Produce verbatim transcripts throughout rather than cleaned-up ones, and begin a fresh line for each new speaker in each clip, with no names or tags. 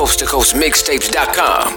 coast to coast mixtapes dot com.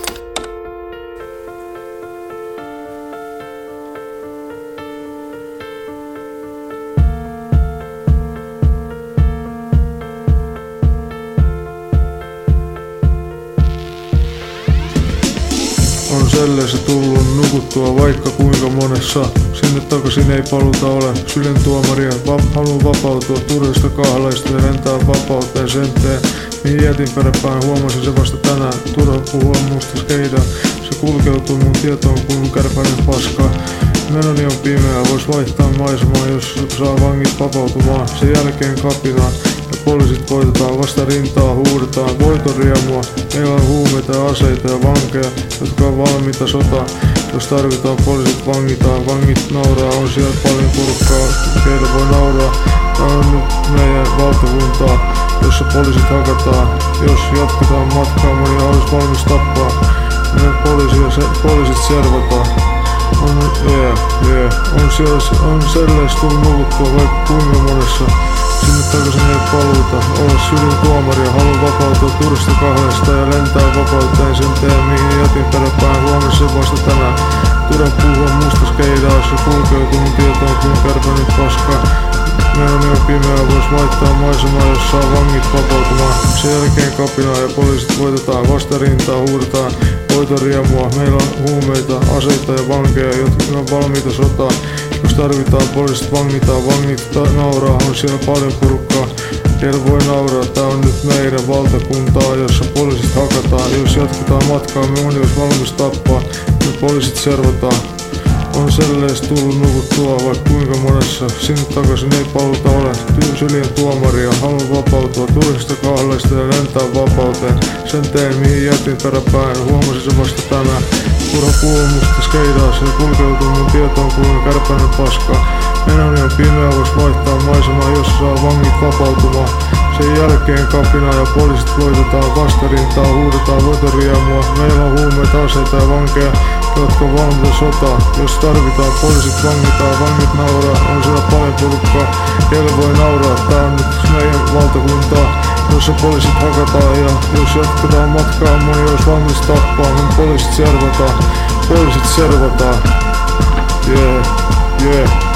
On selleissä tullut nukuttua vaikka kuinka monessa. Sinne takaisin ei paluta ole. Sylen tuomaria va- haluun vapautua turhista kahlaista ja lentää vapauteen sen teen. Mihin jätin peräpäin, huomasin se vasta tänään. Turha puhua musta skeidaa. Se kulkeutuu mun tietoon kuin kärpäinen paskaa. Menoni on pimeää, vois vaihtaa maisemaa, jos saa vangit vapautumaan. Sen jälkeen kapinaan. Poliisit voitetaan, vasta rintaa huudetaan, voiton riemua. Meillä on huumeita, aseita ja vankeja, jotka on valmiita sotaan. Jos tarvitaan, poliisit vangitaan, vangit nauraa, on siellä paljon porukkaa, keitä voi nauraa. Tää on nyt meidän valtakuntaa, jossa poliisit hakataan. Jos jatketaan matkaa, moni olisi valmis tappaa. Ne poliisit servataan. On, yeah, yeah. on, siellä, on selleis tullut nukuttua vaikka kuinka monessa. Sinne takaisin ei paluuta, olla sylin tuomaria, haluun vapautua turista kahdesta ja lentää vapauteen sen teen, mihin jätin peräpäin, huomasin se vasta tänään. Turha puhua musta skeidaa, se kulkeutuu mun tietoon kuin kärpänyt paskaa. Menoni on pimeää, vois vaihtaa maisemaa, jos saa vangit vapautumaan. Sen jälkeen kapinaa ja poliisit voitetaan, vasta rintaa huudetaan, voiton riemua. Meillä on huumeita, aseita ja vankeja, jotka on valmiita sotaan. Jos tarvitaan, poliisit vangitaan, vangit nauraa, on siellä paljon porukkaa. Keillä voi nauraa, tää on nyt meidän valtakuntaa, jossa poliisit hakataan. Jos jatketaan matkaa, me moni olisi valmis tappaa, me poliisit servataan. On selleis tullut nukuttua vaikka kuinka monessa. Sinne takaisin ei paluta ole. Sylien tuomaria, haluun vapautua turhista kahleista ja lentää vapauteen. Sen teen, mihin jätin peräpäin, huomasin se vasta tänään. Turha puhua musta skeidaa, se kulkeutuu mun tietoon kuin kärpäinen paskaa. Menoni on pimeä, vois vaihtaa maisemaa, jos saa vangit vapautumaan. Sen jälkeen kapinaa ja poliisit voitetaan, vastarintaa huudetaan, voiton riemua. Meillä on huumeita, aseita ja vankeja, jotka on valmiita sotaa. Jos tarvitaan, poliisit vangitaan, vangit nauraa, on siellä paljon porukkaa. Keillä voi nauraa, tää on nyt meidän valtakuntaa, jossa poliisit hakataan. Ja jos jatketaan matkaa, moni olisi valmis tappaa, niin poliisit servataan. Poliisit servataan. Yeah, yeah.